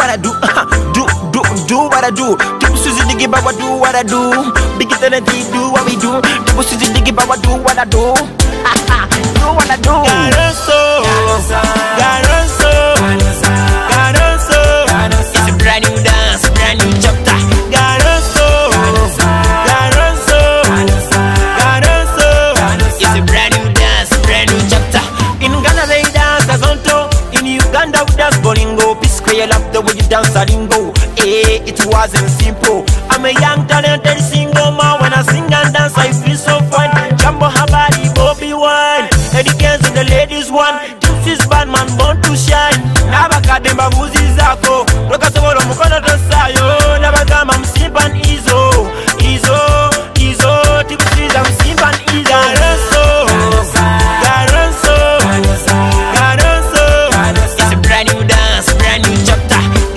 what I do. Do what I do. People Susie diggy but what do what I do. Big it and do what we do. People Susie diggy but what do what I do. Do what I do. It's a brand new dance, brand new chapter. It's a brand new dance, brand new chapter. In Ghana they dance as Zonto. In Uganda we dance bolingo. P-Square love the way you dance a lingo. It wasn't simple. I'm a young talented single man. When I sing and dance I feel so fun. Jumbo Habari, Bobby Wine. Eddie Kenz and the ladies one. This is bad man born to shine. Nabakademba buzi zako. Roka sobolo mukono to sayo. Nabagama msimpan izo. Tibusiza msimpan izo. It's a brand new dance, brand new chapter.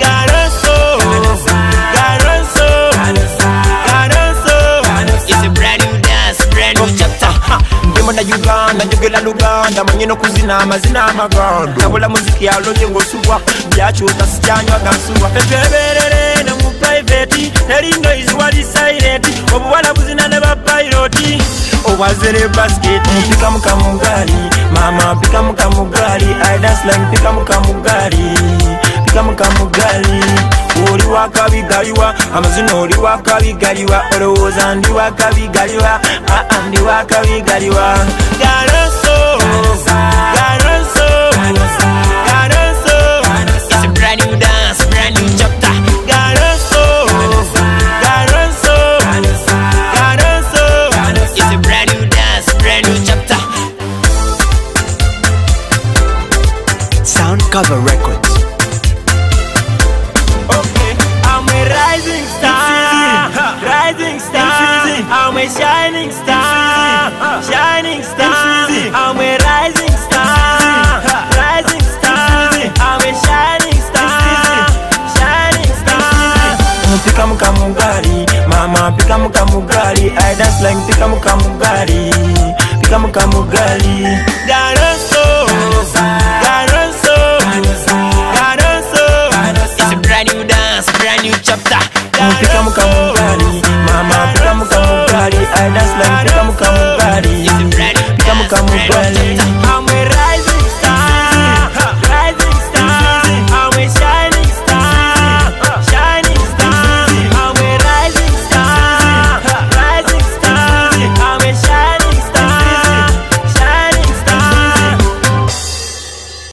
It's a brand new dance, brand new chapter. Ndimona Uganda, njogela Luganda. Manyino kuzina amazina amaganda. Tabula muziki ya lonje ngosubwa. Byachuta sijanywa gansuwa. Febeberere na mu private. Nerindo is what is silent. Obuwala buzina neba piloti. Owazere basket. Pika mukamugari. Mama pika mukamugari. I dance like pika mukamugari. Pika mukamugari. Ori wakabigaliwa. Amazina ori wakabigaliwa. Orowoza ndi wakabigaliwa. Ndi wakabigaliwa. It's a brand new dance, brand new chapter. It's a brand new dance, brand new chapter. Sound Cover Records. Okay, I'm a rising star, rising star. I'm a shining star, shining star. I'm a rising star, rising star. I'm a shining star, shining star. Pika mukamugari, mama pika mukamugari. I dance like pika mukamugari, pika mukamugari.